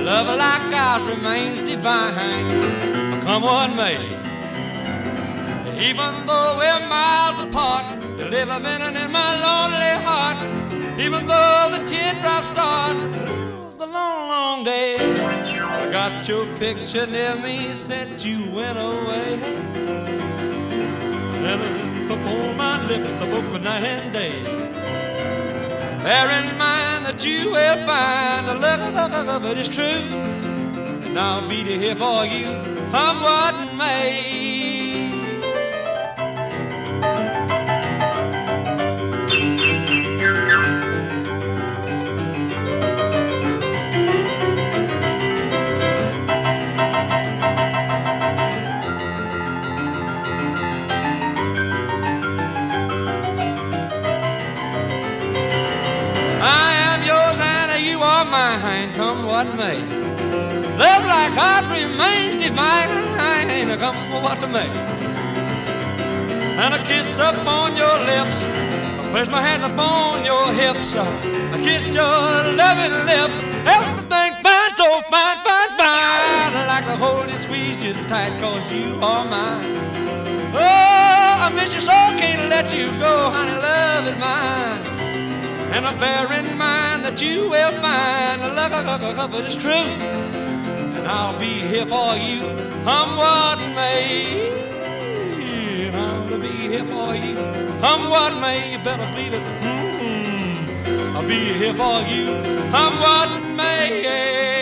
Love like ours remains divine, come what may. Even though we're miles apart, you live a minute in my lonely heart. Even though the teardrops start, the long, long day. I got your picture near me since you went away. Then upon my lips I spoke night and day. Bear in mind that you will find the love it is true, and I'll be here for you, come what may. Mine, come what may. Love like ours remains divine, come what may. And a kiss upon your lips, I place my hands upon your hips, I kissed your loving lips. Everything fine, so fine, fine, fine. I like to hold you, squeeze you tight, cause you are mine. Oh, I miss you so, can't let you go, honey, love is mine. And I bear in mind that you will find the love it is true, and I'll be here for you, come what may. And I'll be here for you, come what may. You better believe it. I'll be here for you, come what may.